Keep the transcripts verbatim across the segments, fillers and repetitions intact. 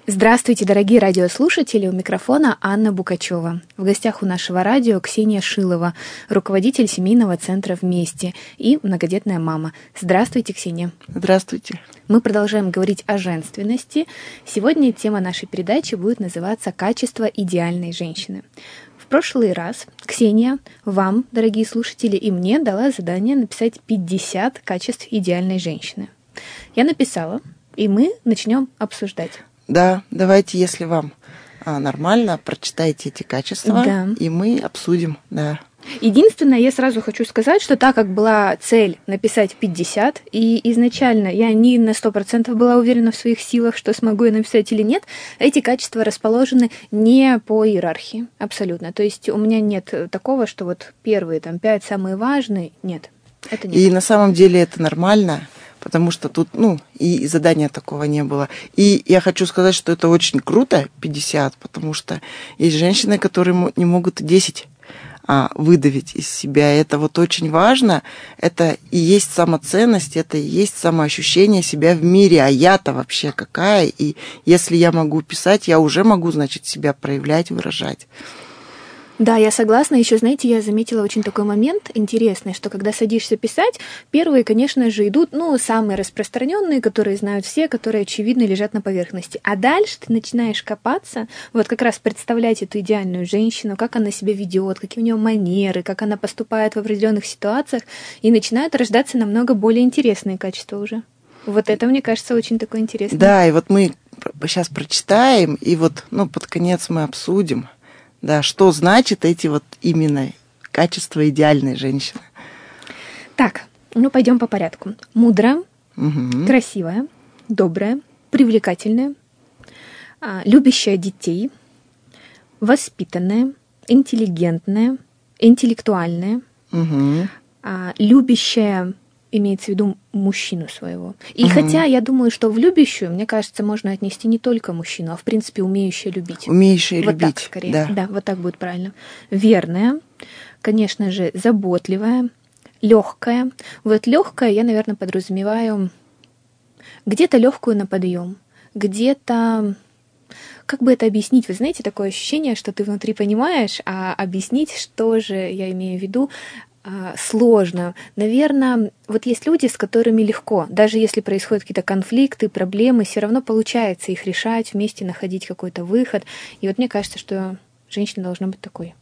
Здравствуйте, дорогие радиослушатели, у микрофона Анна Букачева. В гостях у нашего радио Ксения Шилова, руководитель семейного центра «Вместе» и многодетная мама. Здравствуйте, Ксения. Здравствуйте. Мы продолжаем говорить о женственности. Сегодня тема нашей передачи будет называться «Качество идеальной женщины». В прошлый раз Ксения вам, дорогие слушатели, и мне дала задание написать пятьдесят качеств идеальной женщины. Я написала, и мы начнем обсуждать. Да, давайте, если вам а, нормально, прочитайте эти качества, да. И мы обсудим, да. Единственное, я сразу хочу сказать, что так как была цель написать пятьдесят, и изначально я не на сто процентов была уверена в своих силах, что смогу я написать или нет, эти качества расположены не по иерархии, абсолютно. То есть у меня нет такого, что вот первые там пять самые важные, нет, это нет. И на самом деле это нормально, потому что тут, ну, и задания такого не было. И я хочу сказать, что это очень круто, пятьдесят, потому что есть женщины, которые не могут десять а, выдавить из себя. Это вот очень важно. Это и есть самоценность, это и есть самоощущение себя в мире. А я-то вообще какая? И если я могу писать, я уже могу, значит, себя проявлять, выражать. Да, я согласна. Еще, знаете, я заметила очень такой момент интересный, что когда садишься писать, первые, конечно же, идут, ну, самые распространенные, которые знают все, которые, очевидно, лежат на поверхности. А дальше ты начинаешь копаться, вот как раз представлять эту идеальную женщину, как она себя ведет, какие у нее манеры, как она поступает в определенных ситуациях, и начинают рождаться намного более интересные качества уже. Вот это, мне кажется, очень такое интересное. Да, и вот мы сейчас прочитаем, и вот, ну, под конец мы обсудим. Да, что значит эти вот именно качества идеальной женщины? Так, ну пойдем по порядку. Мудрая, угу. Красивая, добрая, привлекательная, любящая детей, воспитанная, интеллигентная, интеллектуальная, угу. любящая, имеется в виду мужчину своего. И угу. хотя я думаю, что в любящую, мне кажется, можно отнести не только мужчину, а в принципе умеющая любить. Умеющая вот любить, так, скорее. Да. да, вот так будет правильно. Верная, конечно же, заботливая, легкая. Вот легкая я, наверное, подразумеваю где-то легкую на подъем, где-то... Как бы это объяснить? Вы знаете, такое ощущение, что ты внутри понимаешь, а объяснить, что же я имею в виду, сложно. Наверное, вот есть люди, с которыми легко. Даже если происходят какие-то конфликты, проблемы, все равно получается их решать, вместе находить какой-то выход. И вот мне кажется, что женщина должна быть такой.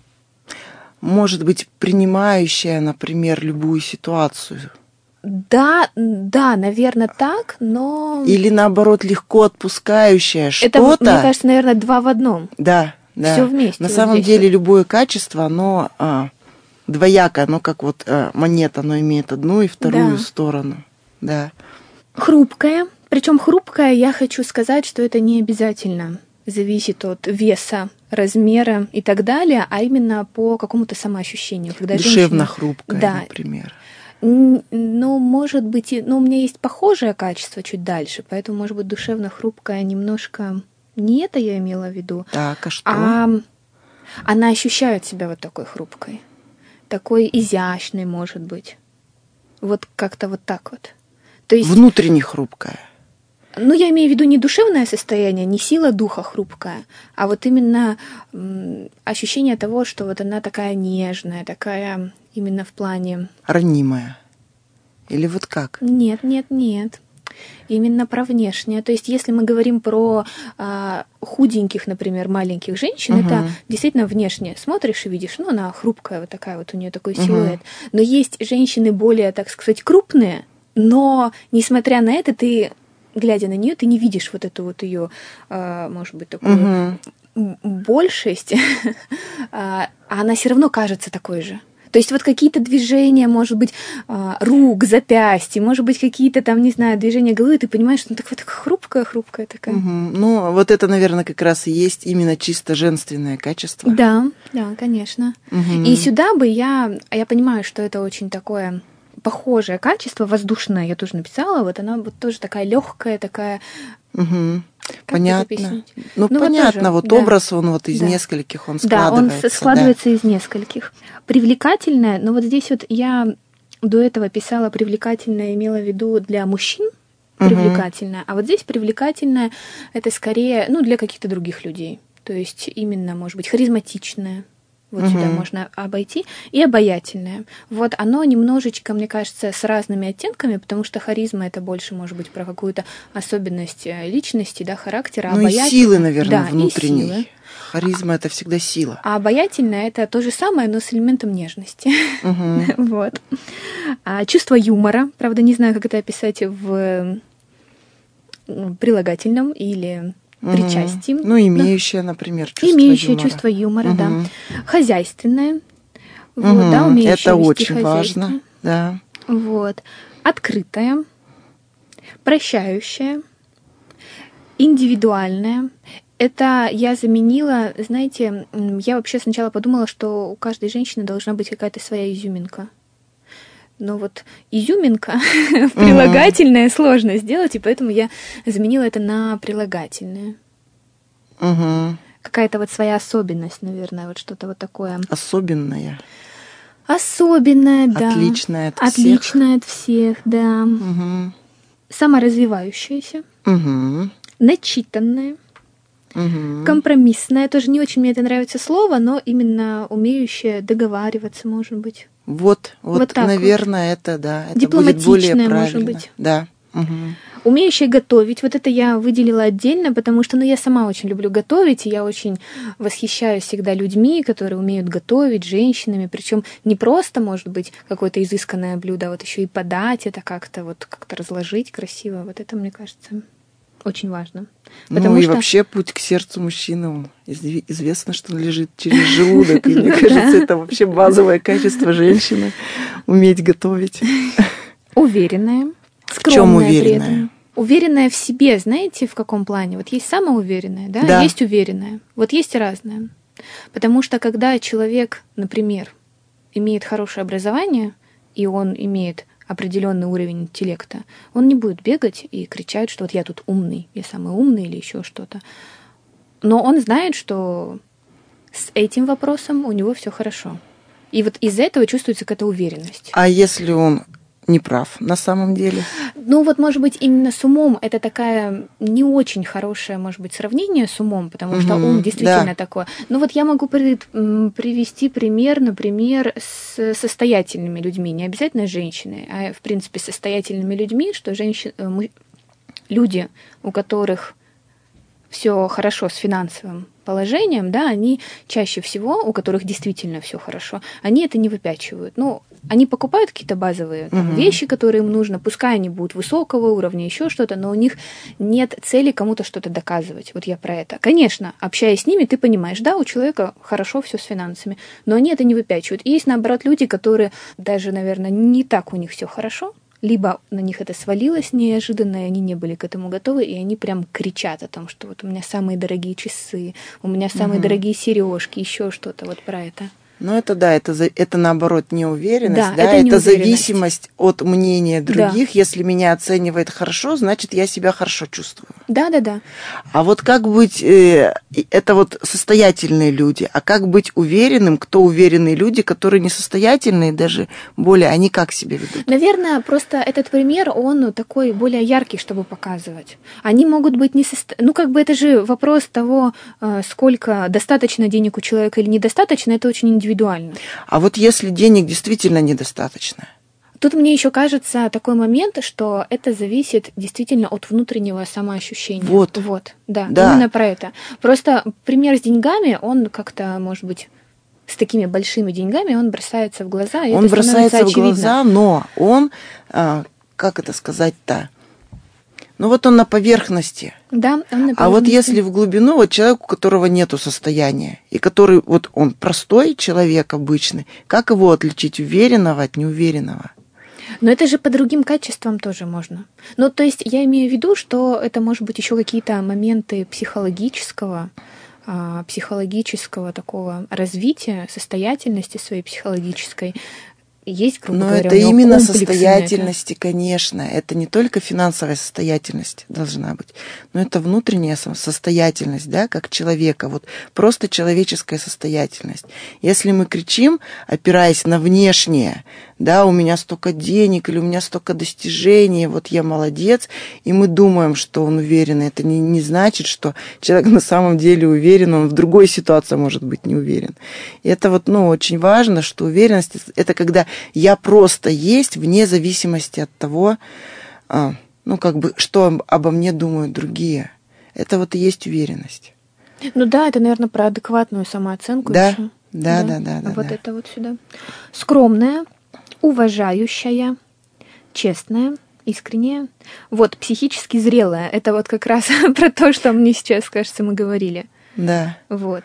Может быть, принимающая, например, любую ситуацию. Да, да, наверное, так, но... Или, наоборот, легко отпускающая Это, что-то. мне кажется, наверное, два в одном. Да, да. Все вместе. На вот самом здесь. деле, любое качество, оно... А, двояко, оно как вот э, монета, оно имеет одну и вторую да. сторону. Да. Хрупкая. Причем хрупкая, я хочу сказать, что это не обязательно зависит от веса, размера и так далее, а именно по какому-то самоощущению. Когда Душевно женщина... хрупкая, да. например. Ну, может быть, и... ну, у меня есть похожее качество чуть дальше, поэтому, может быть, душевно хрупкая немножко... Не это я имела в виду. Так, а что? А она ощущает себя вот такой хрупкой. Такой изящный, может быть. Вот как-то вот так вот. То есть, внутренне хрупкая. Ну, я имею в виду не душевное состояние, не сила духа хрупкая, а вот именно м, ощущение того, что вот она такая нежная, такая именно в плане... Ранимая. Или вот как? Нет, нет, нет. Именно про внешнее. То есть, если мы говорим про а, худеньких, например, маленьких женщин, угу. это действительно внешне смотришь и видишь, ну, она хрупкая, вот такая вот у нее такой силуэт. Угу. Но есть женщины более, так сказать, крупные, но, несмотря на это, ты, глядя на нее, ты не видишь вот эту вот ее, а, может быть, такую угу. большесть, а она все равно кажется такой же. То есть вот какие-то движения, может быть, рук, запястья, может быть, какие-то там, не знаю, движения головы, ты понимаешь, что ну, так вот хрупкая-хрупкая такая. Угу. Ну, вот это, наверное, как раз и есть именно чисто женственное качество. Да, да, конечно. Угу. И сюда бы я, я понимаю, что это очень такое похожее качество, воздушное, я тоже написала, вот она вот тоже такая легкая, такая... Угу. Понятно. Ну, ну, понятно, вот, вот тоже, образ, да. он вот из да. нескольких, он складывается. Да, он складывается да. из нескольких. Привлекательная, но вот здесь вот я до этого писала привлекательная, имела в виду для мужчин, привлекательная. А вот здесь привлекательная это скорее, ну, для каких-то других людей. То есть именно, может быть, харизматичная. Вот угу. сюда можно обойти. И обаятельное. Вот оно немножечко, мне кажется, с разными оттенками, потому что харизма это больше, может быть, про какую-то особенность личности, да, характера. Ну и силы, наверное, да, внутренней. И силы. Харизма это всегда сила. А обаятельное это то же самое, но с элементом нежности. Угу. Вот. А чувство юмора, правда, не знаю, как это описать в прилагательном или причастии. Угу. Ну, имеющая, да. например, чувство имеющее юмора. чувство юмора, угу. да. Хозяйственное. Угу. Вот, да, умеющее это вести очень хозяйство. важно, да. Вот. Открытое, прощающее, индивидуальное. Это я заменила, знаете, я вообще сначала подумала, что у каждой женщины должна быть какая-то своя изюминка. Но вот изюминка в прилагательное uh-huh. сложно сделать, и поэтому я заменила это на прилагательное. Uh-huh. Какая-то вот своя особенность, наверное, вот что-то вот такое. Особенная. Особенная, да. Отличная от всех. Отличная от всех, да. Uh-huh. Саморазвивающаяся. Uh-huh. Начитанная. Угу. Компромиссная. Тоже не очень мне это нравится слово, но именно умеющая договариваться, может быть. Вот, вот, вот наверное, вот. это, да. Это будет более правильно. Может быть. Да. Угу. Умеющая готовить. Вот это я выделила отдельно, потому что ну, я сама очень люблю готовить, и я очень восхищаюсь всегда людьми, которые умеют готовить, женщинами. Причем не просто, может быть, какое-то изысканное блюдо, а вот еще и подать это как-то, вот как-то разложить красиво. Вот это, мне кажется, очень важно. Ну и что... вообще путь к сердцу мужчины, известно, что он лежит через желудок. И мне кажется, это вообще базовое качество женщины — уметь готовить. Уверенная, скромная при этом. Уверенная в себе, знаете, в каком плане? Вот есть самоуверенная, да, да. есть уверенная. Вот есть разное. Потому что когда человек, например, имеет хорошее образование, и он имеет определенный уровень интеллекта, он не будет бегать и кричать, что вот я тут умный, я самый умный или еще что-то. Но он знает, что с этим вопросом у него все хорошо. И вот из-за этого чувствуется какая-то уверенность. А если он не прав на самом деле? Ну вот, может быть, именно с умом это такая не очень хорошее, может быть, сравнение с умом, потому угу, что ум действительно да. такое. Ну вот я могу при, привести пример, например, с состоятельными людьми, не обязательно женщины, а в принципе состоятельными людьми, что женщины, люди, у которых все хорошо с финансовым положением, да, они чаще всего, у которых действительно все хорошо, они это не выпячивают. Ну, они покупают какие-то базовые там, uh-huh. вещи, которые им нужно, пускай они будут высокого уровня, еще что-то, но у них нет цели кому-то что-то доказывать. Вот я про это. Конечно, общаясь с ними, ты понимаешь, да, у человека хорошо все с финансами, но они это не выпячивают. И есть, наоборот, люди, которые даже, наверное, не так у них все хорошо, либо на них это свалилось неожиданно, и они не были к этому готовы, и они прям кричат о том, что вот у меня самые дорогие часы, у меня самые uh-huh. дорогие сережки, еще что-то вот про это. Ну, это да, это, это наоборот неуверенность, да, да, это, это неуверенность. зависимость от мнения других. Да. Если меня оценивает хорошо, значит, я себя хорошо чувствую. Да, да, да. А вот как быть, э, это вот состоятельные люди, а как быть уверенным, кто уверенные люди, которые несостоятельные, даже более, они как себя ведут? Наверное, просто этот пример, он такой более яркий, чтобы показывать. Они могут быть несостоятельны. Ну, как бы это же вопрос того, сколько достаточно денег у человека или недостаточно, это очень индивидуально. Индивидуально. А вот если денег действительно недостаточно? Тут мне еще кажется такой момент, что это зависит действительно от внутреннего самоощущения. Вот. Вот, да, да. именно про это. Просто пример с деньгами, он как-то, может быть, с такими большими деньгами, он бросается в глаза, и он это бросается в очевидно. глаза, но он, как это сказать-то, ну вот он на поверхности. Да, он на поверхности. А вот если в глубину, вот человек, у которого нету состояния, и который, вот он простой человек обычный, как его отличить уверенного от неуверенного? Но это же по другим качествам тоже можно. Ну, то есть я имею в виду, что это может быть еще какие-то моменты психологического, психологического такого развития, состоятельности своей психологической. есть, грубо Но говоря, это у него именно комплексы на это. состоятельности, конечно. Это не только финансовая состоятельность должна быть, но это внутренняя со- состоятельность, да, как человека. Вот просто человеческая состоятельность. Если мы кричим, опираясь на внешнее, да, у меня столько денег или у меня столько достижений, вот я молодец, и мы думаем, что он уверен, это не, не значит, что человек на самом деле уверен, он в другой ситуации может быть не уверен. И это вот, ну, очень важно, что уверенность – это когда я просто есть вне зависимости от того, а, ну, как бы, что обо мне думают другие. Это вот и есть уверенность. Ну да, это, наверное, про адекватную самооценку Да, еще. да, да, да, да. Вот да. это вот сюда. Скромная, уважающая, честная, искренняя. Вот, психически зрелая. Это вот как раз про то, что мне сейчас, кажется, мы говорили. Да. Вот.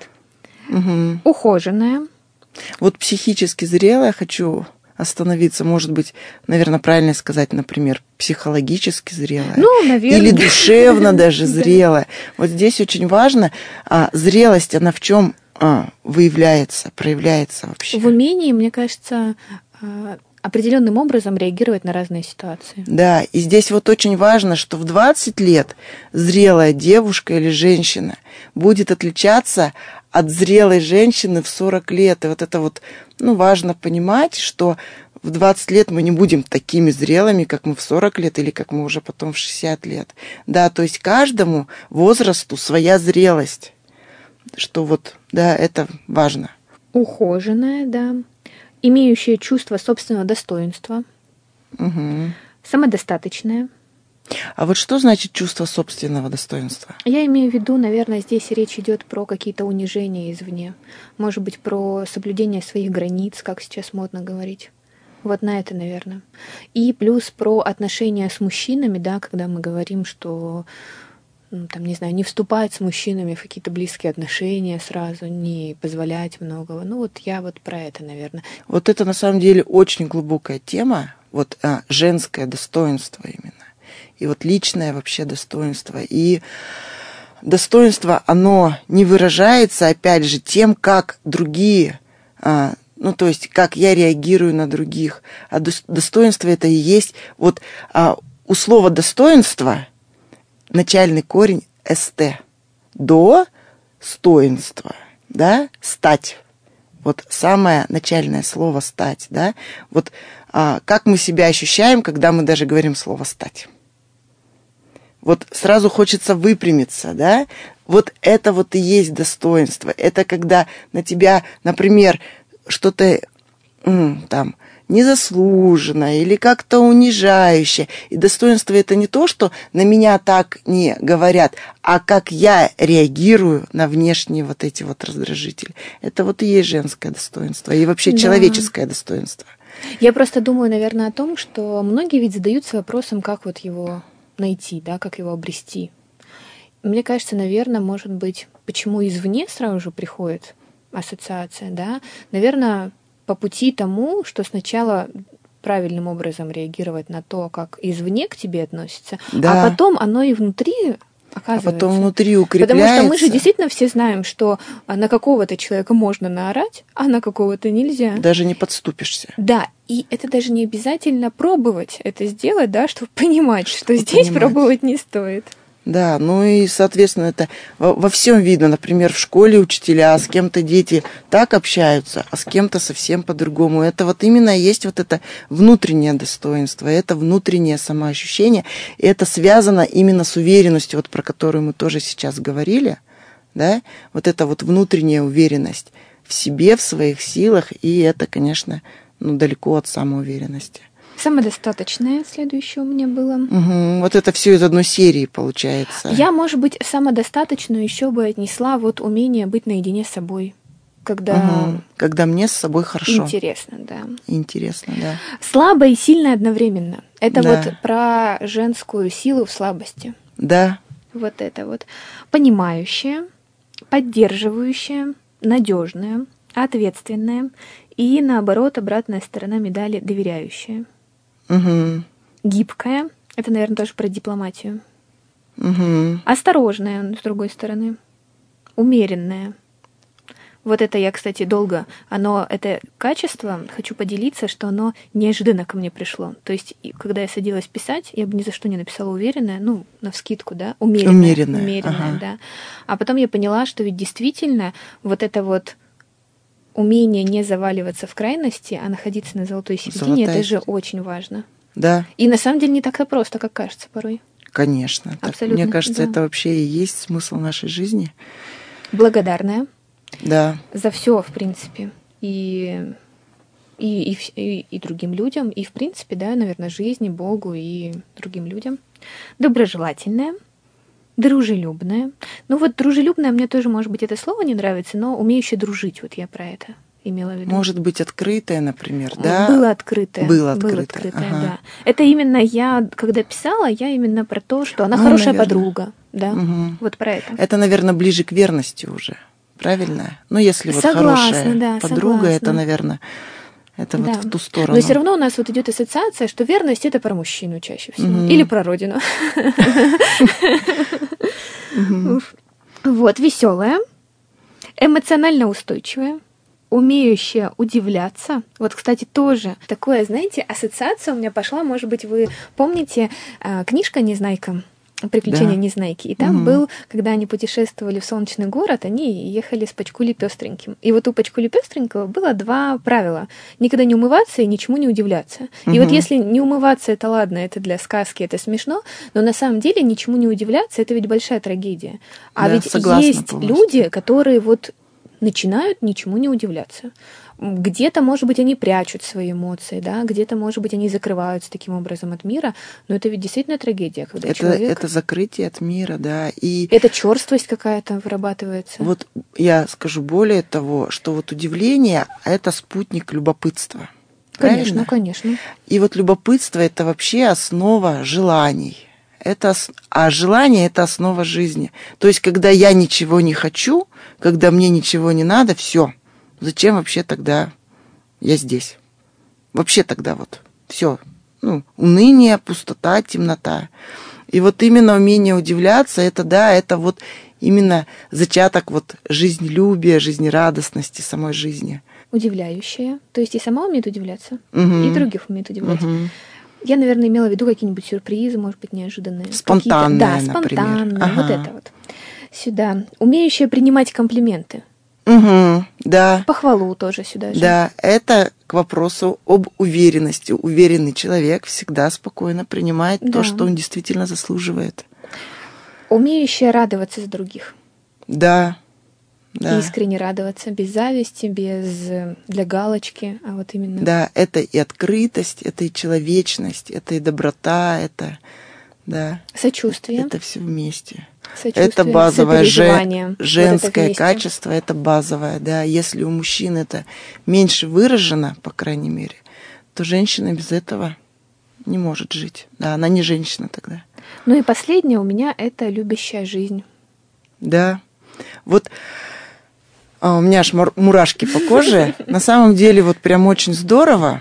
Угу. Ухоженная. Вот психически зрелая, хочу остановиться, может быть, наверное, правильно сказать, например, психологически зрелая. Ну, наверное. Или душевно даже зрелая. Вот здесь очень важно, а, зрелость, она в чем а, выявляется, проявляется вообще? В умении, мне кажется, определенным образом реагировать на разные ситуации. Да, и здесь вот очень важно, что в двадцать лет зрелая девушка или женщина будет отличаться от зрелой женщины в сорок лет. И вот это вот, ну, важно понимать, что в двадцать лет мы не будем такими зрелыми, как мы в сорок лет или как мы уже потом в шестьдесят лет. Да, то есть каждому возрасту своя зрелость. Что вот, да, это важно. Ухоженная, да. Имеющая чувство собственного достоинства. Угу. Самодостаточная. А вот что значит чувство собственного достоинства? Я имею в виду, наверное, здесь речь идет про какие-то унижения извне. Может быть, про соблюдение своих границ, как сейчас модно говорить. Вот на это, наверное. И плюс про отношения с мужчинами, да, когда мы говорим, что, ну, там, не знаю, не вступать с мужчинами в какие-то близкие отношения сразу, не позволять многого. Ну, вот я вот про это, наверное. Вот это, на самом деле, очень глубокая тема, вот а, женское достоинство именно. И вот личное вообще достоинство. И достоинство, оно не выражается, опять же, тем, как другие, а, ну, то есть, как я реагирую на других. А достоинство это и есть, вот а, у слова достоинство начальный корень ст. До стоинства, да, стать. Вот самое начальное слово стать, да. Вот а, как мы себя ощущаем, когда мы даже говорим слово стать. Вот сразу хочется выпрямиться, да? Вот это вот и есть достоинство. Это когда на тебя, например, что-то м, там незаслуженно или как-то унижающе. И достоинство это не то, что на меня так не говорят, а как я реагирую на внешние вот эти вот раздражители. Это вот и есть женское достоинство и вообще Да. человеческое достоинство. Я просто думаю, наверное, о том, что многие ведь задаются вопросом, как вот его найти, да, как его обрести. Мне кажется, наверное, может быть, почему извне сразу же приходит ассоциация, да, наверное, по пути тому, что сначала правильным образом реагировать на то, как извне к тебе относятся, Да. а потом оно и внутри оказывается. А потом внутри укрепляется. Потому что мы же действительно все знаем, что на какого-то человека можно наорать, а на какого-то нельзя. Даже не подступишься. Да, и это даже не обязательно пробовать это сделать, да, чтобы понимать, что Чтобы здесь понимать. пробовать не стоит. Да, ну и, соответственно, это во, во всем видно. Например, в школе учителя, а с кем-то дети так общаются, а с кем-то совсем по-другому. Это вот именно есть вот это внутреннее достоинство, это внутреннее самоощущение. И это связано именно с уверенностью, вот про которую мы тоже сейчас говорили, да, вот это вот внутренняя уверенность в себе, в своих силах, и это, конечно, ну, далеко от самоуверенности. Самодостаточное следующее у меня было. Угу, вот это все из одной серии получается. Я, может быть, самодостаточную еще бы отнесла вот умение быть наедине с собой. Когда... Угу. Когда мне с собой хорошо. Интересно, да. Интересно, да. Слабо и сильно одновременно. Это Да. вот про женскую силу в слабости. Да. Вот это вот. Понимающая, поддерживающая, надежная, ответственная и, наоборот, обратная сторона медали доверяющая. Угу. Гибкая. Это, наверное, тоже про дипломатию. Угу. Осторожная, с другой стороны. Умеренная. Вот это я, кстати, долго, оно, это качество, хочу поделиться, что оно неожиданно ко мне пришло. То есть, когда я садилась писать, я бы ни за что не написала уверенная, ну, навскидку, да, умеренная. Умеренная, умеренная ага. Да. А потом я поняла, что ведь действительно вот это вот умение не заваливаться в крайности, а находиться на золотой середине, Золотая это же середина. очень важно. Да. И на самом деле не так-то просто, как кажется порой. Конечно. Так, Абсолютно, мне кажется, да. это вообще и есть смысл нашей жизни. Благодарная. Да. За все, в принципе. И, и, и, и, и другим людям, и, в принципе, да, наверное, жизни, Богу и другим людям. Доброжелательная, дружелюбная. Ну вот дружелюбная, мне тоже, может быть, это слово не нравится, но умеющая дружить, вот я про это имела в виду. Может быть, открытая, например, да? Было открытое. Было открытое, Было открытое, ага. да. Это именно я, когда писала, я именно про то, что она Ну, хорошая наверное. подруга, да, Угу. вот про это. Это, наверное, ближе к верности уже, правильно? Ну, если вот Согласна, хорошая да, подруга, согласна. это, наверное, это Да. вот в ту сторону. Но все равно у нас вот идет ассоциация, что верность это про мужчину чаще всего. Мгм. Или про родину. Мгм. Вот, веселая, эмоционально устойчивая, умеющая удивляться. Вот, кстати, тоже такое, знаете, ассоциация у меня пошла, может быть, вы помните, а, книжка «Незнайка», «Приключения Да. Незнайки». И там Мгм. был, когда они путешествовали в солнечный город, они ехали с Пачкули Пёстреньким. И вот у Пачкули Пёстренького было два правила. Никогда не умываться и ничему не удивляться. И Мгм. вот если не умываться, это ладно, это для сказки, это смешно, но на самом деле ничему не удивляться, это ведь большая трагедия. А Да, ведь согласна есть полностью. люди, которые вот начинают ничему не удивляться. Где-то, может быть, они прячут свои эмоции, да, где-то, может быть, они закрываются таким образом от мира, но это ведь действительно трагедия, когда Это, человек... это закрытие от мира, да. И Это черствость какая-то вырабатывается. вот я скажу более того, что вот удивление — это спутник любопытства. Конечно, Правильно? конечно. И вот любопытство — это вообще основа желаний. Это, ос- а желание — это основа жизни. То есть, когда я ничего не хочу, когда мне ничего не надо, все. Зачем вообще тогда я здесь? Вообще тогда вот все. Ну, уныние, пустота, темнота. И вот именно умение удивляться, это да, это вот именно зачаток вот жизнелюбия, жизнерадостности самой жизни. Удивляющая. То есть и сама умеет удивляться, Мгм. и других умеет удивлять. Мгм. Я, наверное, имела в виду какие-нибудь сюрпризы, может быть, неожиданные. Спонтанные, Какие-то- Да, например. спонтанные. Вот Ага. это вот. Сюда. Умеющая принимать комплименты. Угу, да. Похвалу тоже сюда же. Да, это к вопросу об уверенности. Уверенный человек всегда спокойно принимает Да. то, что он действительно заслуживает. Умеющая радоваться за других. Да, да. Искренне радоваться, без зависти, без э, для галочки, а вот именно... Да, это и открытость, это и человечность, это и доброта, это, да, Сочувствие. это все вместе. Сочувствие, Это базовое же- сопереживание. Вот это женское вместе. качество, это базовое, да. Если у мужчин это меньше выражено, по крайней мере, то женщина без этого не может жить. Да, она не женщина тогда. Ну и последнее у меня — это любящая жизнь. Да. Вот а, у меня аж мур- мурашки по коже. На самом деле вот прям очень здорово.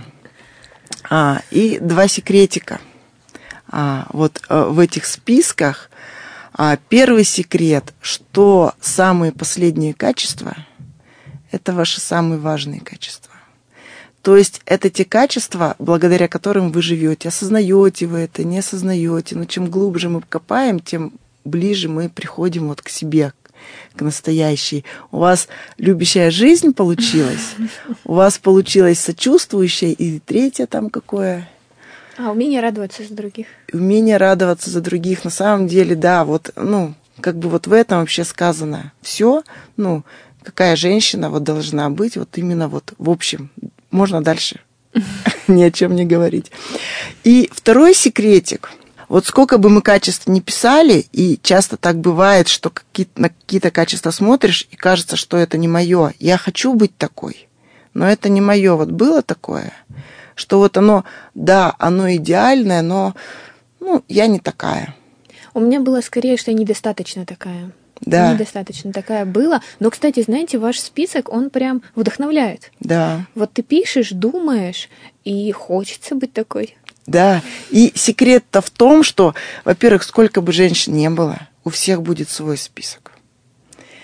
А, и два секретика. А, вот а, в этих списках. А, первый секрет, что самые последние качества – это ваши самые важные качества. То есть это те качества, благодаря которым вы живете. Осознаете вы это, не осознаете. Но чем глубже мы копаем, тем ближе мы приходим вот к себе, к настоящей. У вас любящая жизнь получилась, у вас получилась сочувствующая, и третье там какое? А, умение радоваться за других. Умение радоваться за других. На самом деле, да, вот, ну, как бы вот в этом вообще сказано все, ну, какая женщина вот должна быть, вот именно вот в общем. Можно дальше ни о чем не говорить. И второй секретик. Вот сколько бы мы качеств не писали, и часто так бывает, что какие-то, на какие-то качества смотришь, и кажется, что это не мое. Я хочу быть такой, но это не мое. Вот было такое, что вот оно, да, оно идеальное, но ну, я не такая. У меня было скорее, что я недостаточно такая. Да. Недостаточно такая была. Но, кстати, знаете, ваш список, он прям вдохновляет. Да. Вот ты пишешь, думаешь, и хочется быть такой. Да, и секрет-то в том, что, во-первых, сколько бы женщин не было, у всех будет свой список.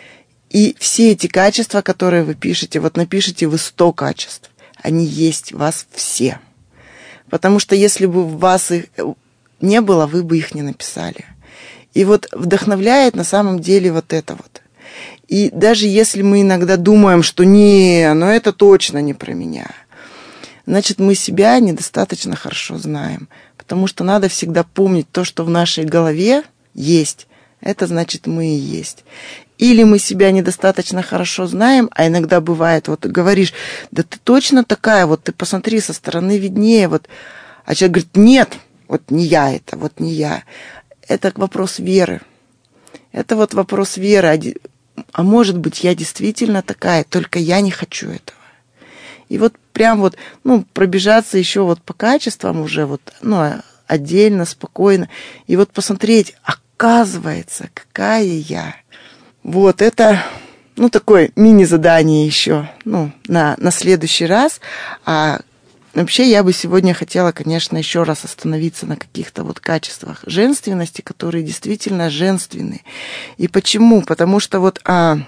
И все эти качества, которые вы пишете, вот напишите вы сто качеств, они есть в вас все. Потому что если бы у вас их не было, вы бы их не написали. И вот вдохновляет на самом деле вот это вот. И даже если мы иногда думаем, что не, ну это точно не про меня, значит, мы себя недостаточно хорошо знаем. Потому что надо всегда помнить то, что в нашей голове есть. Это значит, мы и есть. Или мы себя недостаточно хорошо знаем, а иногда бывает, вот ты говоришь, да ты точно такая, вот ты посмотри, со стороны виднее, вот. А человек говорит, нет, вот не я это, вот не я. Это вопрос веры. Это вот вопрос веры. А может быть, я действительно такая, только я не хочу этого. И вот прям вот, ну, пробежаться еще вот по качествам уже вот, ну, отдельно, спокойно. И вот посмотреть, оказывается, какая я. Вот, это, ну, такое мини-задание еще, ну, на, на следующий раз. А вообще я бы сегодня хотела, конечно, еще раз остановиться на каких-то вот качествах женственности, которые действительно женственны. И почему? Потому что вот а,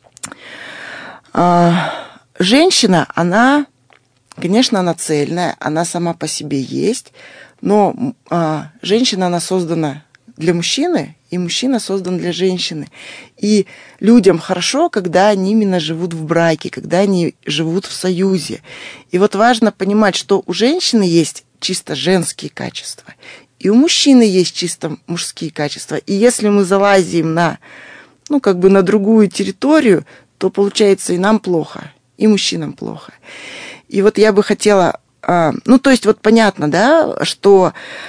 а, женщина, она, конечно, она цельная, она сама по себе есть, но а, женщина, она создана для мужчины, и мужчина создан для женщины. И людям хорошо, когда они именно живут в браке, когда они живут в союзе. И вот важно понимать, что у женщины есть чисто женские качества, и у мужчины есть чисто мужские качества. И если мы залазим на, ну, как бы на другую территорию, то получается и нам плохо, и мужчинам плохо. И вот я бы хотела... Ну, то есть вот понятно, да, что...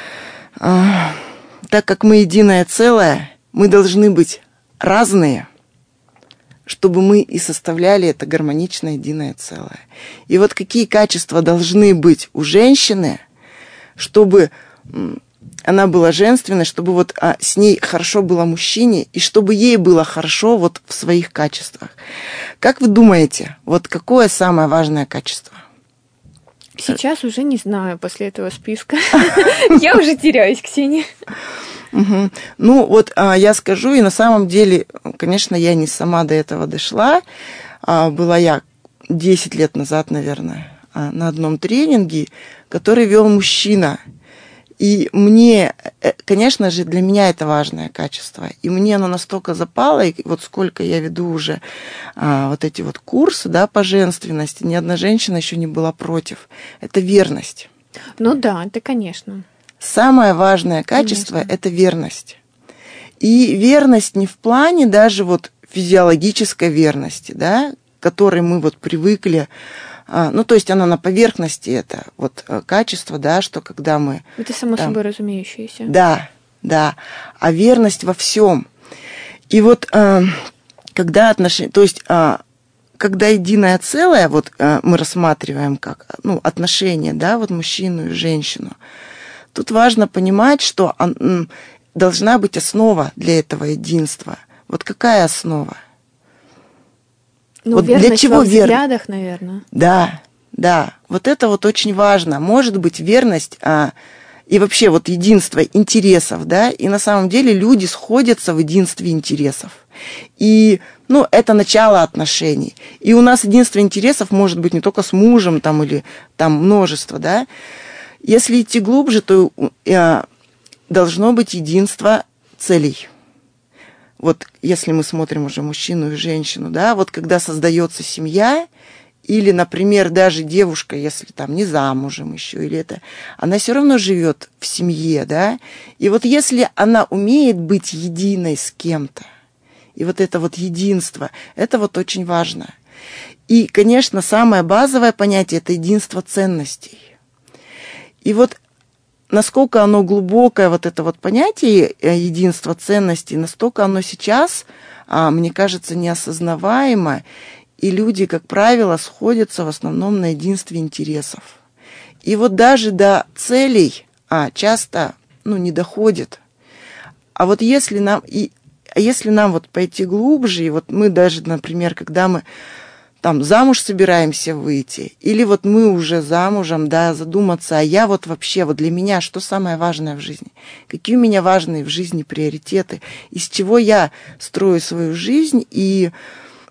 Так как мы единое целое, мы должны быть разные, чтобы мы и составляли это гармоничное единое целое. И вот какие качества должны быть у женщины, чтобы она была женственной, чтобы вот а, с ней хорошо было мужчине, и чтобы ей было хорошо вот в своих качествах. Как вы думаете, вот какое самое важное качество? Сейчас уже не знаю после этого списка. Я уже теряюсь, Ксения. Угу. Ну, вот а, я скажу, и на самом деле, конечно, я не сама до этого дошла. А, была я десять лет назад, наверное, а, на одном тренинге, который вел мужчина. И мне, конечно же, для меня это важное качество. И мне оно настолько запало, и вот сколько я веду уже а, вот эти вот курсы, да, по женственности, ни одна женщина еще не была против. Это верность. Ну да, это конечно. Самое важное качество – это верность. И верность не в плане даже вот физиологической верности, да, к которой мы вот привыкли. Ну, то есть она на поверхности, это вот качество, да, что когда мы... Это само там, собой разумеющееся. Да, да. А верность во всем. И вот когда отношения... То есть когда единое целое, вот мы рассматриваем как, ну, отношения, да, вот мужчину и женщину, тут важно понимать, что он, должна быть основа для этого единства. Вот какая основа? Ну, вот верность для чего во вер... взглядах, наверное. Да, да. Вот это вот очень важно. Может быть, верность а, и вообще вот единство интересов, да, и на самом деле люди сходятся в единстве интересов. И, ну, это начало отношений. И у нас единство интересов может быть не только с мужем там или там множество, да. Если идти глубже, то э, должно быть единство целей. Вот если мы смотрим уже мужчину и женщину, да, вот когда создается семья, или, например, даже девушка, если там не замужем еще, или это, она все равно живет в семье, да, и вот если она умеет быть единой с кем-то, и вот это вот единство, это вот очень важно. И, конечно, самое базовое понятие – это единство ценностей. И вот насколько оно глубокое, вот это вот понятие единства ценностей, настолько оно сейчас, мне кажется, неосознаваемо, и люди, как правило, сходятся в основном на единстве интересов. И вот даже до целей а, часто ну, не доходит. А вот если нам, и, если нам вот пойти глубже, и вот мы даже, например, когда мы там замуж собираемся выйти, или вот мы уже замужем, да, задуматься, а я вот вообще, вот для меня, что самое важное в жизни? Какие у меня важные в жизни приоритеты? Из чего я строю свою жизнь? И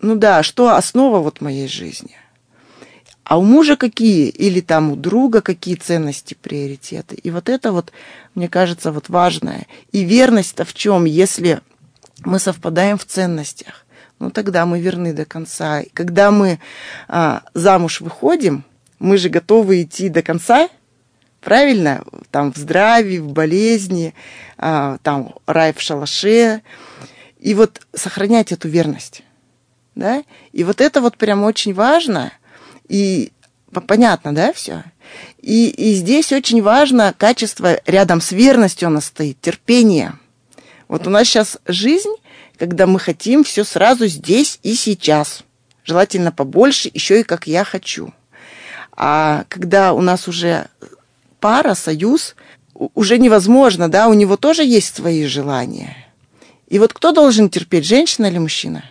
ну да, что основа вот моей жизни. А у мужа какие, или там у друга какие ценности, приоритеты. И вот это вот, мне кажется, вот важное. И верность-то в чем? Если мы совпадаем в ценностях, ну тогда мы верны до конца. И когда мы а, замуж выходим, мы же готовы идти до конца, правильно? Там в здравии, в болезни, а, там рай в шалаше. И вот сохранять эту верность. Да? И вот это вот прям очень важно. И понятно, да, все? И, и здесь очень важно качество, рядом с верностью оно стоит, терпение. Вот у нас сейчас жизнь, когда мы хотим все сразу здесь и сейчас. Желательно побольше, еще и как я хочу. А когда у нас уже пара, союз, уже невозможно, да, у него тоже есть свои желания. И вот кто должен терпеть, женщина или мужчина?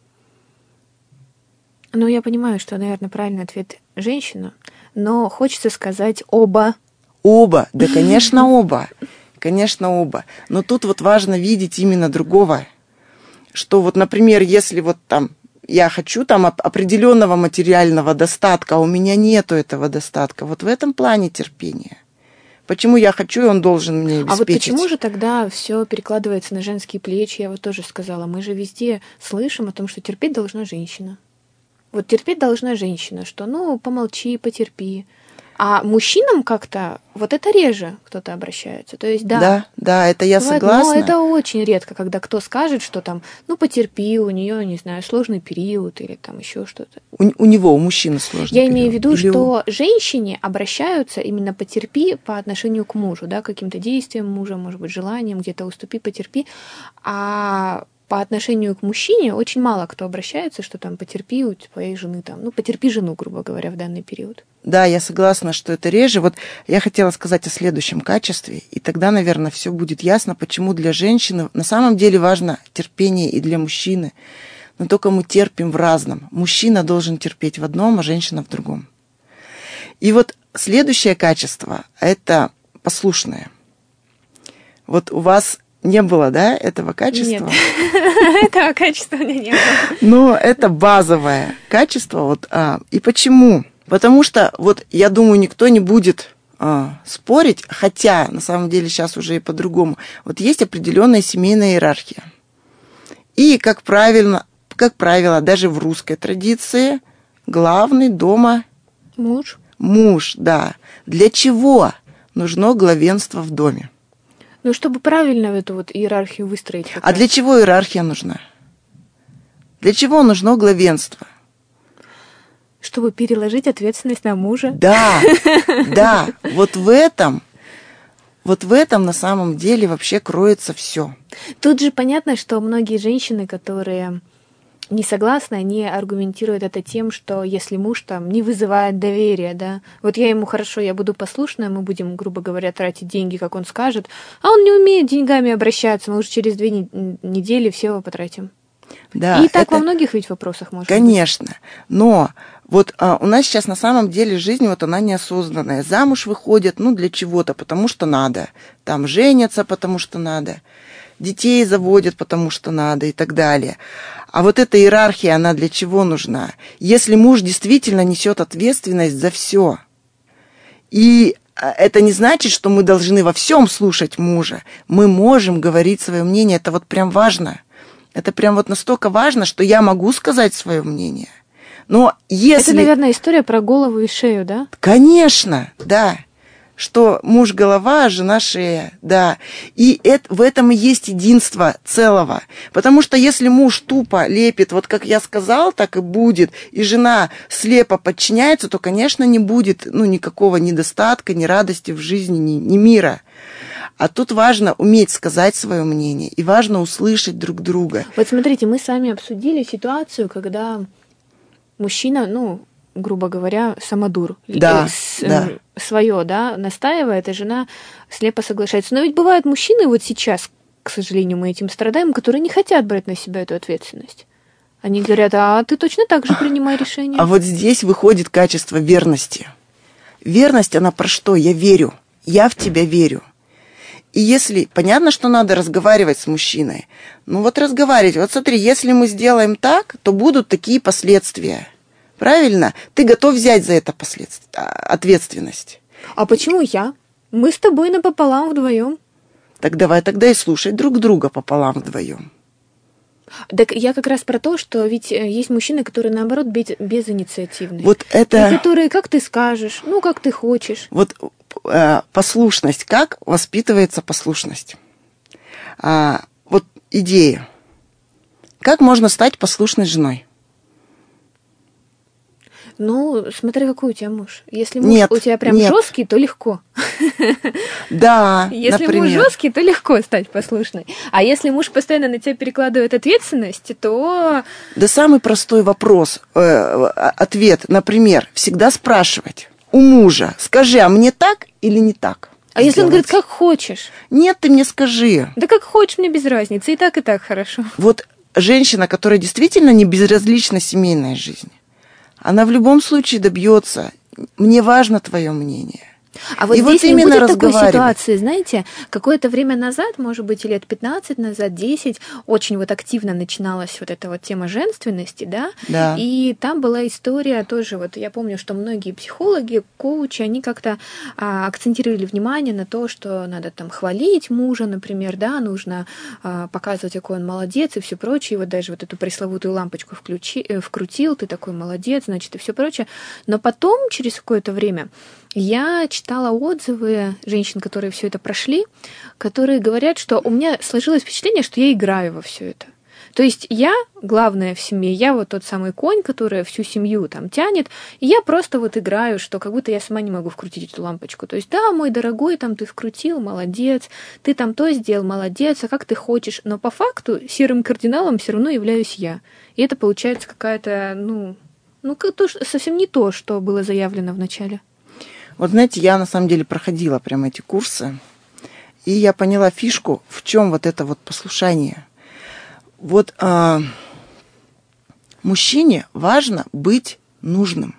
Ну, я понимаю, что, наверное, правильный ответ – женщина, но хочется сказать оба. Оба, да, конечно, оба. Конечно, оба. Но тут вот важно видеть именно другого. Что вот, например, если вот там я хочу там определенного материального достатка, а у меня нету этого достатка, вот в этом плане терпение. Почему я хочу, и он должен мне обеспечить? А вот почему же тогда все перекладывается на женские плечи? Я вот тоже сказала, мы же везде слышим о том, что терпеть должна женщина. Вот терпеть должна женщина, что ну помолчи, потерпи. А мужчинам как-то вот это реже кто-то обращается. То есть да. Да, да, это я бывает, согласна. Но это очень редко, когда кто скажет, что там, ну потерпи, у нее, не знаю, сложный период или там еще что-то. У, у него, у мужчины сложный Я период. имею в виду, или что у... женщине обращаются именно потерпи по отношению к мужу, да, каким-то действиям мужа, может быть, желанием, где-то уступи, потерпи. А по отношению к мужчине очень мало кто обращается, что там потерпи у твоей жены, там, ну, потерпи жену, грубо говоря, в данный период. Да, я согласна, что это реже. Вот я хотела сказать о следующем качестве, и тогда, наверное, все будет ясно, почему для женщины на самом деле важно терпение и для мужчины. Но только мы терпим в разном. Мужчина должен терпеть в одном, а женщина в другом. И вот следующее качество – это послушное. Вот у вас не было, да, этого качества? Нет, этого качества у меня не было. Но это базовое качество. Вот, а, и почему? Потому что, вот, я думаю, никто не будет а, спорить, хотя, на самом деле, сейчас уже и по-другому. Вот есть определенная семейная иерархия. И, как правильно, как правило, даже в русской традиции, главный дома... Муж. Муж, да. Для чего нужно главенство в доме? Ну, чтобы правильно эту вот иерархию выстроить. А для чего иерархия нужна? Для чего нужно главенство? Чтобы переложить ответственность на мужа. Да, да. Вот в этом, вот в этом на самом деле вообще кроется все. Тут же понятно, что многие женщины, которые не согласны, они аргументируют это тем, что если муж там не вызывает доверия, да, вот я ему хорошо, я буду послушная, мы будем, грубо говоря, тратить деньги, как он скажет, а он не умеет деньгами обращаться, мы уже через две недели все его потратим. Да, и так это... во многих ведь вопросах может Конечно, быть. Но вот а, у нас сейчас на самом деле жизнь, вот она неосознанная. Замуж выходят, ну, для чего-то, потому что надо. Там женятся, потому что надо. Детей заводят, потому что надо и так далее. А вот эта иерархия, она для чего нужна? Если муж действительно несет ответственность за все. И это не значит, что мы должны во всем слушать мужа. Мы можем говорить свое мнение, это вот прям важно. Это прям вот настолько важно, что я могу сказать свое мнение. Но если... Это, наверное, история про голову и шею, да? Конечно, да. Что муж голова, а жена шея, да. И это, в этом и есть единство целого. Потому что если муж тупо лепит, вот как я сказал, так и будет, и жена слепо подчиняется, то, конечно, не будет ну, никакого недостатка, ни радости в жизни, ни, ни мира. А тут важно уметь сказать свое мнение, и важно услышать друг друга. Вот смотрите, мы с вами обсудили ситуацию, когда мужчина, ну, грубо говоря, самодур. Да, с, да. Свое, да, настаивает, и жена слепо соглашается. Но ведь бывают мужчины, вот сейчас, к сожалению, мы этим страдаем, которые не хотят брать на себя эту ответственность. Они говорят, а ты точно так же принимай решение. А вот здесь выходит качество верности. Верность, она про что? Я верю. Я в тебя верю. И если, понятно, что надо разговаривать с мужчиной, ну вот разговаривать, вот смотри, если мы сделаем так, то будут такие последствия. Правильно? Ты готов взять за это последствия, ответственность. А почему я? Мы с тобой напополам вдвоем. Так давай тогда и слушать друг друга пополам вдвоем. Так я как раз про то, что ведь есть мужчины, которые, наоборот, без, безинициативные. Вот это... И которые, как ты скажешь, ну, как ты хочешь. Вот э, послушность. Как воспитывается послушность? А, вот идея. Как можно стать послушной женой? Ну, смотри, какой у тебя муж. Если муж нет, у тебя прям нет. жесткий, то легко. Да, Если например. муж жесткий, то легко стать послушной. А если муж постоянно на тебя перекладывает ответственность, то... Да самый простой вопрос, э, ответ, например, всегда спрашивать у мужа, скажи, а мне так или не так? А если он говорит, как хочешь? Нет, ты мне скажи. Да как хочешь, мне без разницы, и так, и так хорошо. Вот женщина, которая действительно не безразлична семейной жизни, она в любом случае добьется. Мне важно твое мнение. А вот и здесь вот не именно будет такой ситуации, знаете, какое-то время назад, может быть, лет пятнадцать назад, десять, очень вот активно начиналась вот эта вот тема женственности, да, да. И там была история тоже, вот я помню, что многие психологи, коучи, они как-то а, акцентировали внимание на то, что надо там хвалить мужа, например, да, нужно а, показывать, какой он молодец и все прочее, и вот даже вот эту пресловутую лампочку включи, э, вкрутил, ты такой молодец, значит, и все прочее, но потом, через какое-то время, я читала отзывы женщин, которые все это прошли, которые говорят, что у меня сложилось впечатление, что я играю во все это. То есть я главная в семье, я вот тот самый конь, который всю семью там тянет, и я просто вот играю, что как будто я сама не могу вкрутить эту лампочку. То есть да, мой дорогой, там ты вкрутил, молодец, ты там то сделал, молодец, а как ты хочешь. Но по факту серым кардиналом все равно являюсь я. И это получается какая-то, ну, ну как-то совсем не то, что было заявлено в начале. Вот знаете, я на самом деле проходила прямо эти курсы, и я поняла фишку, в чем вот это вот послушание. Вот а, мужчине важно быть нужным.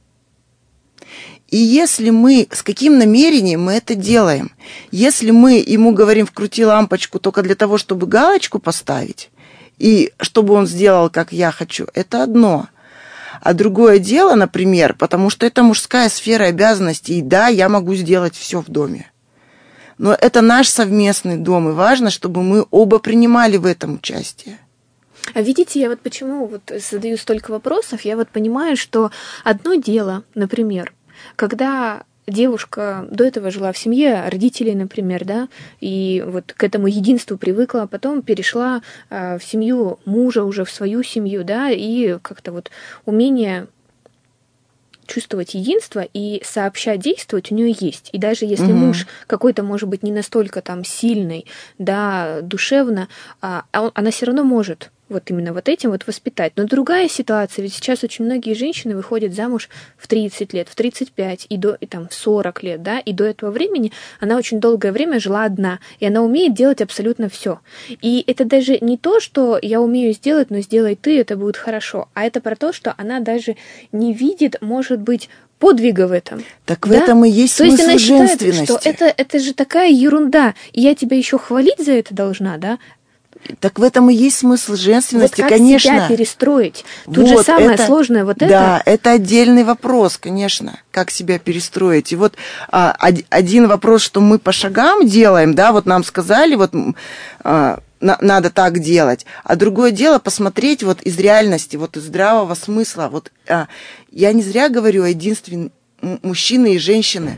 И если мы, с каким намерением мы это делаем, если мы ему говорим «вкрути лампочку» только для того, чтобы галочку поставить, и чтобы он сделал, как я хочу, это одно. А другое дело, например, потому что это мужская сфера обязанностей, и да, я могу сделать все в доме. Но это наш совместный дом, и важно, чтобы мы оба принимали в этом участие. А видите, я вот почему вот задаю столько вопросов, я вот понимаю, что одно дело, например, когда девушка до этого жила в семье родителей, например, да, и вот к этому единству привыкла, а потом перешла э, в семью мужа, уже в свою семью, да, и как-то вот умение чувствовать единство и сообща действовать у нее есть. И даже если угу. муж какой-то, может быть, не настолько там сильный, да, душевно, а, она все равно может вот именно вот этим вот воспитать. Но другая ситуация, ведь сейчас очень многие женщины выходят замуж в тридцать лет, в тридцать пять, и, до, и там в сорок лет, да, и до этого времени она очень долгое время жила одна, и она умеет делать абсолютно все. И это даже не то, что я умею сделать, но сделай ты, это будет хорошо, а это про то, что она даже не видит, может быть, подвига в этом. Так в да? этом и есть то смысл есть она женственности. Считает, что это, это же такая ерунда, и я тебя еще хвалить за это должна, да? Так в этом и есть смысл женственности, вот как конечно. себя перестроить? Тут вот же самое это, сложное вот да, это. Да, это отдельный вопрос, конечно, как себя перестроить. И вот а, один вопрос, что мы по шагам делаем, да, вот нам сказали, вот а, на, надо так делать. А другое дело посмотреть вот из реальности, вот из здравого смысла. Вот а, я не зря говорю о единстве мужчины и женщины.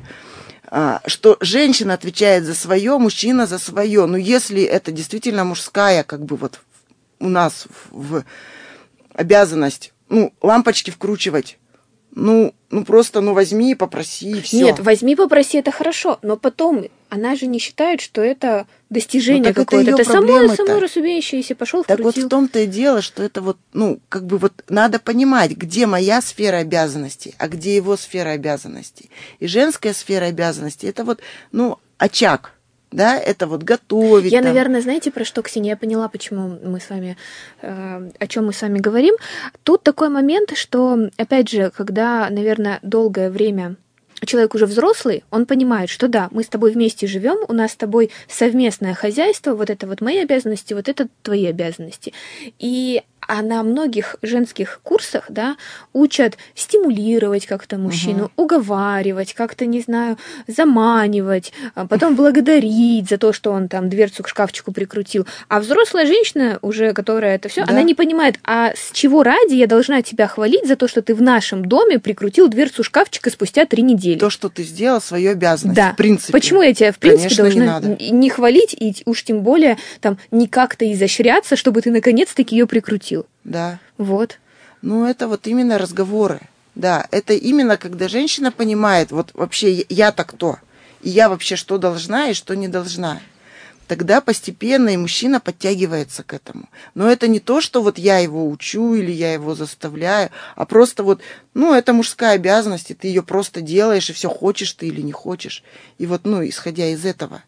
Что женщина отвечает за свое, мужчина за свое. Но если это действительно мужская, как бы вот у нас в обязанность, ну, лампочки вкручивать, ну, ну просто, ну, возьми и попроси, и все. Нет, возьми, попроси, это хорошо, но потом она же не считает, что это достижение ну, какое-то. Это, это само, само разумеющееся, пошел вкрутил. Так вот в том-то и дело, что это вот, ну, как бы вот надо понимать, где моя сфера обязанностей, а где его сфера обязанностей. И женская сфера обязанностей, это вот, ну, очаг. Да, это вот готовить. Я, там. наверное, знаете, про что, Ксения, я поняла, почему мы с вами, э, о чем мы с вами говорим. Тут такой момент, что, опять же, когда, наверное, долгое время человек уже взрослый, он понимает, что да, мы с тобой вместе живем, у нас с тобой совместное хозяйство, вот это вот мои обязанности, вот это твои обязанности. И а на многих женских курсах, да, учат стимулировать как-то мужчину, угу. уговаривать, как-то, не знаю, заманивать, потом благодарить за то, что он там дверцу к шкафчику прикрутил. А взрослая женщина уже, которая это все, да. она не понимает, а с чего ради я должна тебя хвалить за то, что ты в нашем доме прикрутил дверцу шкафчика спустя три недели. То, что ты сделал, свою обязанность, да. в принципе. Почему я тебя, в принципе, Конечно, должна не, не хвалить и уж тем более там не как-то изощряться, чтобы ты наконец-таки ее прикрутил? Да. Вот. Ну, это вот именно разговоры. Да, это именно когда женщина понимает, вот вообще я-то кто, и я вообще что должна и что не должна. Тогда постепенно и мужчина подтягивается к этому. Но это не то, что вот я его учу или я его заставляю, а просто вот, ну, это мужская обязанность, и ты ее просто делаешь, и все, хочешь ты или не хочешь. И вот, ну, исходя из этого.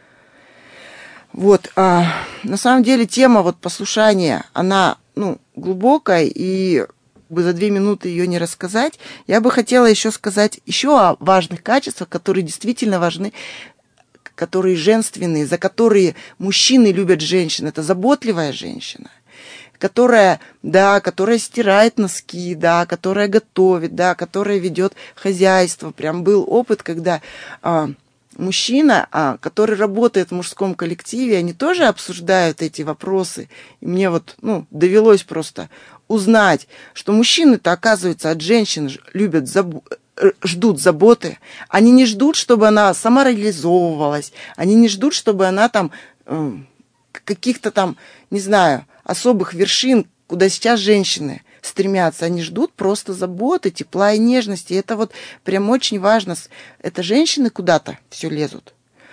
Вот, а, на самом деле тема вот послушания, она, ну, глубокая, и бы за две минуты ее не рассказать. Я бы хотела еще сказать еще о важных качествах, которые действительно важны, которые женственные, за которые мужчины любят женщин. Это заботливая женщина, которая, да, которая стирает носки, да, которая готовит, да, которая ведет хозяйство. Прям был опыт, когда а, мужчина, а, который работает в мужском коллективе, они тоже обсуждают эти вопросы. И мне вот, ну, довелось просто узнать, что мужчины-то, оказывается, от женщин любят заботу, ждут заботы, они не ждут, чтобы она самореализовывалась, они не ждут, чтобы она там э, каких-то там, не знаю, особых вершин, куда сейчас женщины стремятся, они ждут просто заботы, тепла и нежности. И это вот прям очень важно. Это женщины куда-то все лезут.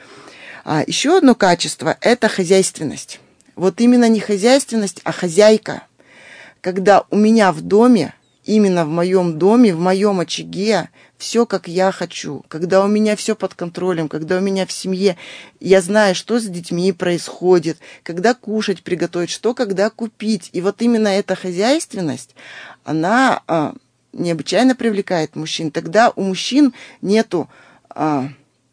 А еще одно качество – это хозяйственность. Вот именно не хозяйственность, а хозяйка. Когда у меня в доме, именно в моем доме, в моем очаге, все, как я хочу, когда у меня все под контролем, когда у меня в семье, я знаю, что с детьми происходит, когда кушать приготовить, что когда купить. И вот именно эта хозяйственность, она а, необычайно привлекает мужчин. Тогда у мужчин нету, а,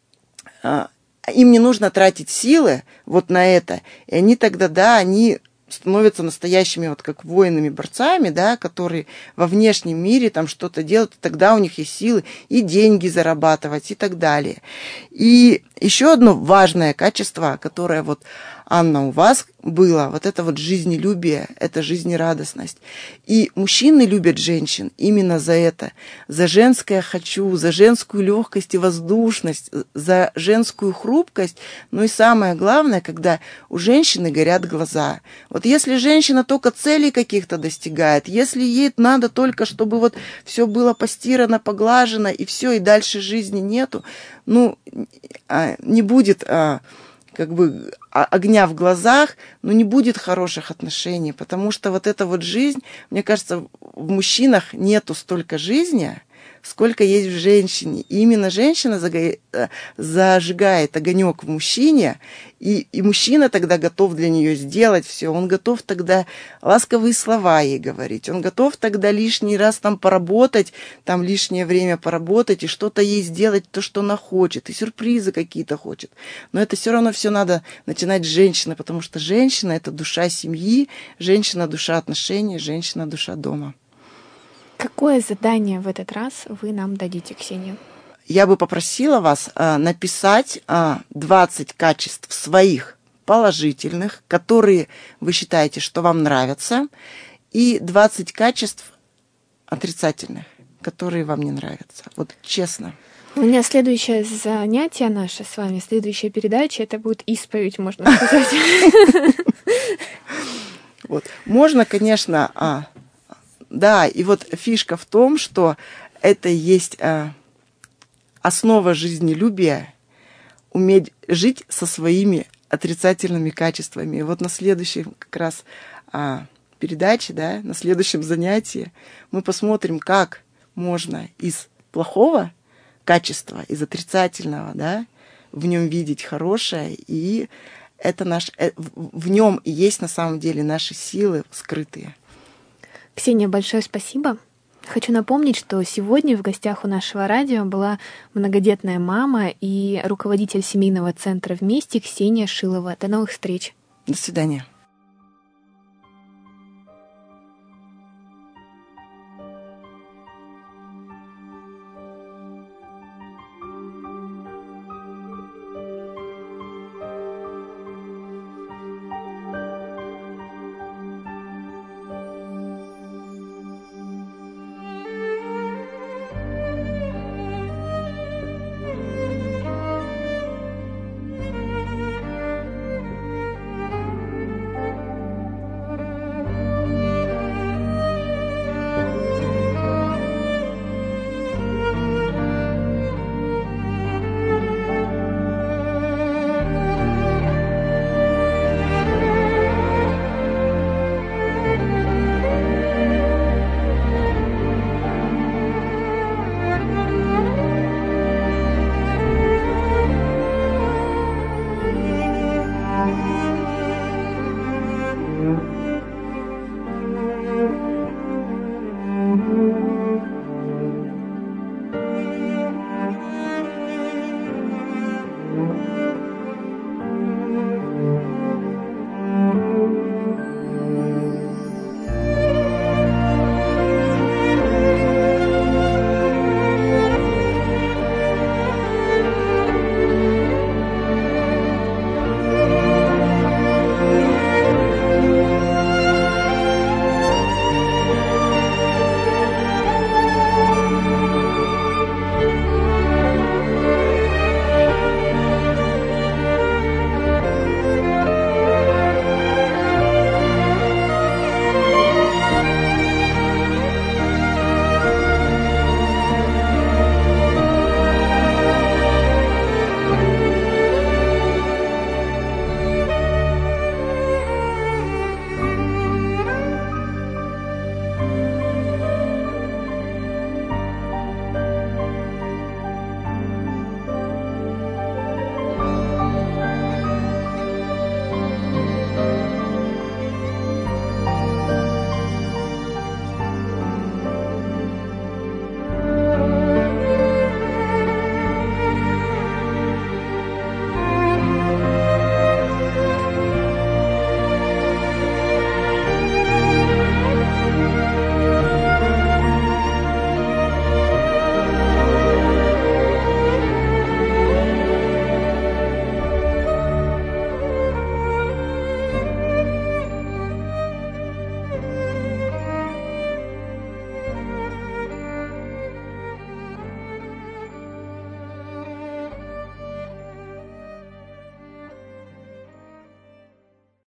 а, им не нужно тратить силы вот на это. И они тогда, да, они становятся настоящими вот как воинами-борцами, да, которые во внешнем мире там что-то делают, и тогда у них есть силы и деньги зарабатывать и так далее. И еще одно важное качество, которое вот, Анна, у вас было, вот это вот жизнелюбие, это жизнерадостность. И мужчины любят женщин именно за это, за женское хочу, за женскую легкость и воздушность, за женскую хрупкость. Ну и самое главное, когда у женщины горят глаза. Вот если женщина только целей каких-то достигает, если ей надо только, чтобы вот все было постирано, поглажено, и все, и дальше жизни нету, ну, не будет как бы огня в глазах, но не будет хороших отношений, потому что вот эта вот жизнь, мне кажется, в мужчинах нету столько жизни, сколько есть в женщине. И именно женщина зажигает огонек в мужчине, и, и мужчина тогда готов для нее сделать все. Он готов тогда ласковые слова ей говорить, он готов тогда лишний раз там поработать, там лишнее время поработать и что-то ей сделать, то, что она хочет, и сюрпризы какие-то хочет. Но это все равно все надо начинать с женщины, потому что женщина – это душа семьи, женщина – душа отношений, женщина – душа дома. Какое задание в этот раз вы нам дадите, Ксения? Я бы попросила вас а, написать а, двадцать качеств своих положительных, которые вы считаете, что вам нравятся, и двадцать качеств отрицательных, которые вам не нравятся. Вот честно. У меня следующее занятие наше с вами, следующая передача, это будет исповедь, можно сказать. Вот. Можно, конечно... Да, и вот фишка в том, что это и есть а, основа жизнелюбия, уметь жить со своими отрицательными качествами. И вот на следующей как раз а, передаче, да, на следующем занятии мы посмотрим, как можно из плохого качества, из отрицательного, да, в нем видеть хорошее, и это наш, в нем и есть на самом деле наши силы скрытые. Ксения, большое спасибо. Хочу напомнить, что сегодня в гостях у нашего радио была многодетная мама и руководитель семейного центра «Вместе» Ксения Шилова. До новых встреч. До свидания. Thank you.